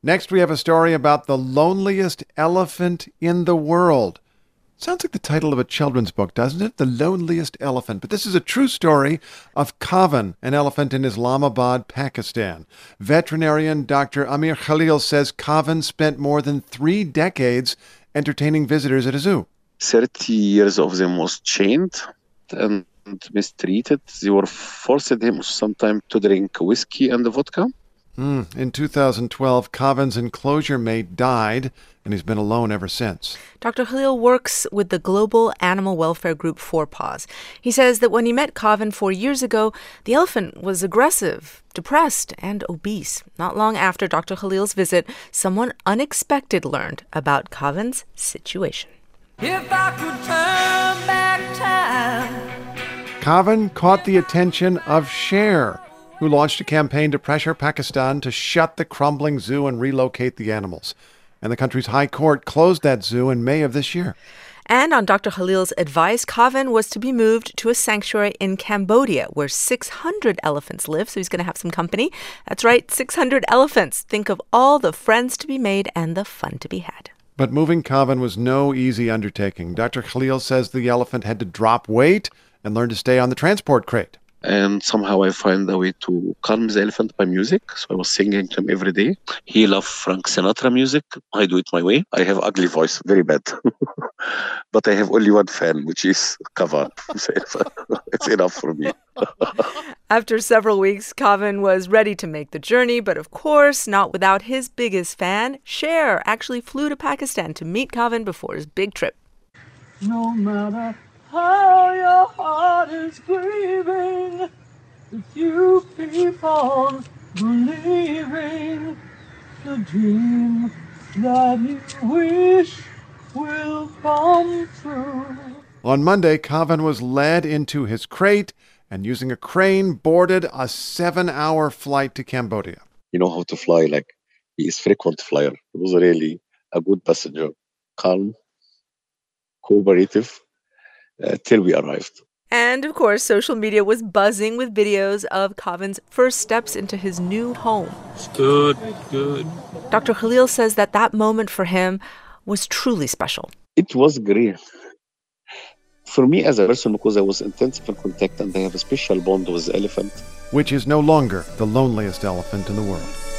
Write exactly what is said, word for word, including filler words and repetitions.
Next, we have a story about the loneliest elephant in the world. Sounds like the title of a children's book, doesn't it? The Loneliest Elephant. But this is a true story of Kavan, an elephant in Islamabad, Pakistan. Veterinarian Doctor Amir Khalil says Kavan spent more than three decades entertaining visitors at a zoo. thirty years of them was chained and mistreated. They were forced him sometimes to drink whiskey and vodka. Mm. In two thousand twelve, Kavan's enclosure mate died, and he's been alone ever since. Doctor Khalil works with the global animal welfare group Four Paws. He says that when he met Kavan four years ago, the elephant was aggressive, depressed, and obese. Not long after Doctor Khalil's visit, someone unexpected learned about Kavan's situation. If I could turn back time. Kavan caught the attention of Sher, who launched a campaign to pressure Pakistan to shut the crumbling zoo and relocate the animals. And the country's high court closed that zoo in May of this year. And on Doctor Khalil's advice, Kavan was to be moved to a sanctuary in Cambodia, where six hundred elephants live, so he's going to have some company. That's right, six hundred elephants. Think of all the friends to be made and the fun to be had. But moving Kavan was no easy undertaking. Doctor Khalil says the elephant had to drop weight and learn to stay on the transport crate. And somehow I find a way to calm the elephant by music. So I was singing to him every day. He loved Frank Sinatra music. I do it my way. I have ugly voice, very bad. But I have only one fan, which is Kavan. It's enough for me. After several weeks, Kavan was ready to make the journey, but of course, not without his biggest fan. Sher actually flew to Pakistan to meet Kavan before his big trip. No matter how your heart is grieving, if you keep on believing, the dream that you wish will come true. On Monday, Kavan was led into his crate and using a crane boarded a seven-hour flight to Cambodia. You know how to fly, like he is frequent flyer. He was really a good passenger, calm, cooperative. Uh, till we arrived. And, of course, social media was buzzing with videos of Kavan's first steps into his new home. It's good, good. Doctor Khalil says that that moment for him was truly special. It was great. For me as a person, because I was intensive in contact and I have a special bond with the elephant. Which is no longer the loneliest elephant in the world.